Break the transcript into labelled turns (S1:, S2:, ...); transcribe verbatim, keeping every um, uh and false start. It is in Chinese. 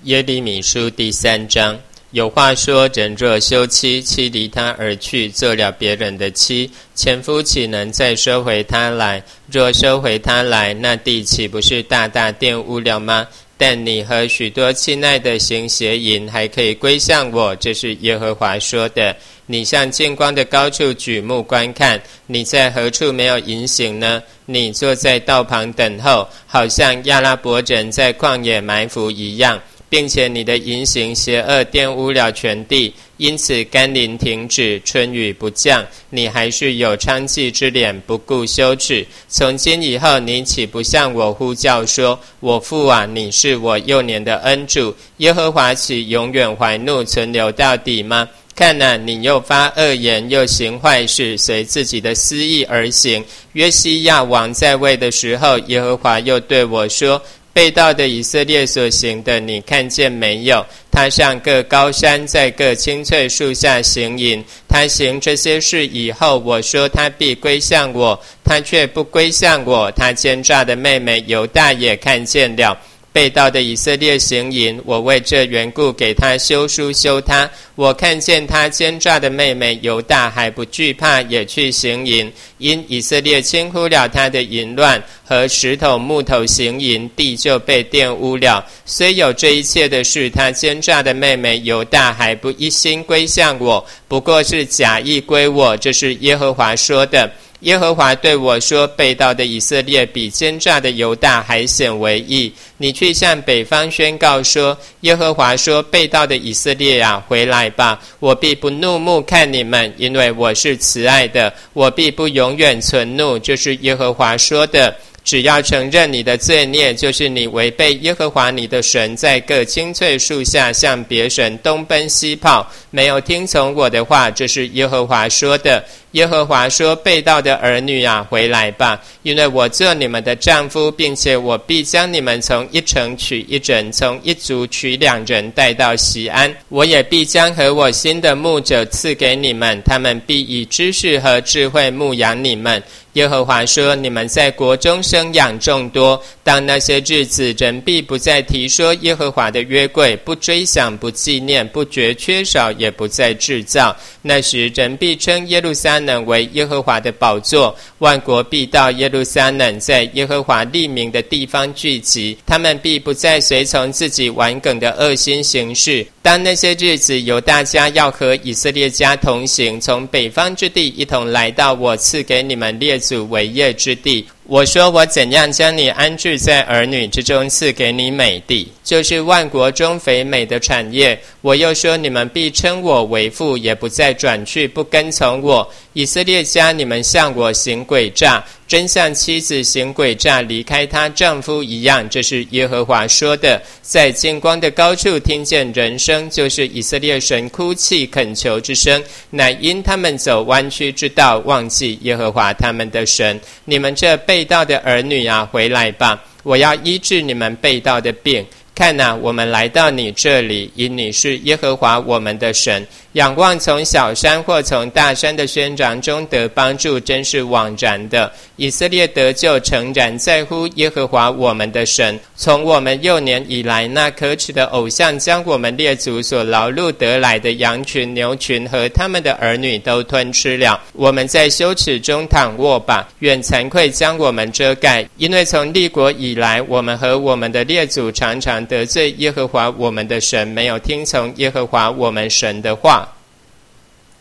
S1: 耶利米书第三章，有话说：人若休妻，妻离他而去，做了别人的妻，前夫岂能再收回他来？若收回他来，那地岂不是大大玷污了吗？但你和许多亲爱的行邪淫，还可以归向我，这是耶和华说的。你向近光的高处举目观看，你在何处没有隐形呢？你坐在道旁等候，好像亚拉伯人在旷野埋伏一样，并且你的淫行邪恶玷污了全地，因此甘霖停止，春雨不降，你还是有娼妓之脸，不顾羞耻。从今以后，你岂不向我呼叫说：我父啊，你是我幼年的恩主，耶和华岂永远怀怒存留到底吗？看哪，你又发恶言，又行坏事，随自己的私意而行。约西亚王在位的时候，耶和华又对我说：背道的以色列所行的，你看见没有？他上各高山，在各青翠树下行淫。他行这些事以后，我说他必归向我，他却不归向我。他奸诈的妹妹犹大也看见了。背道的以色列行淫，我为这缘故给他休书休他。我看见他奸诈的妹妹犹大还不惧怕，也去行淫。因以色列轻忽了他的淫乱，和石头木头行淫，地就被玷污了。虽有这一切的事，他奸诈的妹妹犹大还不一心归向我，不过是假意归我，这是耶和华说的。耶和华对我说：背道的以色列比奸诈的犹大还显为义。你去向北方宣告说：耶和华说，背道的以色列啊，回来吧，我必不怒目看你们，因为我是慈爱的，我必不永远存怒，就是耶和华说的。只要承认你的罪孽，就是你违背耶和华你的神，在各青翠树下向别神东奔西跑，没有听从我的话，这是耶和华说的。耶和华说：背道的儿女啊，回来吧，因为我做你们的丈夫，并且我必将你们从一城取一人，从一族取两人带到锡安。我也必将和我心的牧者赐给你们，他们必以知识和智慧牧养你们。耶和华说：你们在国中生养众多，当那些日子，人必不再提说耶和华的约柜，不追想，不纪念，不觉缺少，也不再制造。那时，人必称耶路撒冷为耶和华的宝座，万国必到耶路撒冷，在耶和华立名的地方聚集。他们必不再随从自己顽梗的恶心行事。当那些日子，犹大家要和以色列家同行，从北方之地一同来到我赐给你们列祖为业之地。我说：我怎样将你安置在儿女之中，赐给你美地，就是万国中肥美的产业。我又说：你们必称我为父，也不再转去不跟从我。以色列家，你们向我行诡诈，真像妻子行诡诈离开她丈夫一样，这是耶和华说的。在近光的高处听见人声，就是以色列神哭泣恳求之声，乃因他们走弯曲之道，忘记耶和华他们的神。你们这背道的儿女啊，回来吧，我要医治你们背道的病。看哪，我们来到你这里，因你是耶和华我们的神。仰望从小山或从大山的宣掌中得帮助，真是枉然的。以色列得救诚然在乎耶和华我们的神。从我们幼年以来，那可耻的偶像将我们列祖所劳碌得来的羊群、牛群和他们的儿女都吞吃了。我们在羞耻中躺卧吧，愿惭愧将我们遮盖。因为从立国以来，我们和我们的列祖常常得罪耶和华我们的神，没有听从耶和华我们神的话。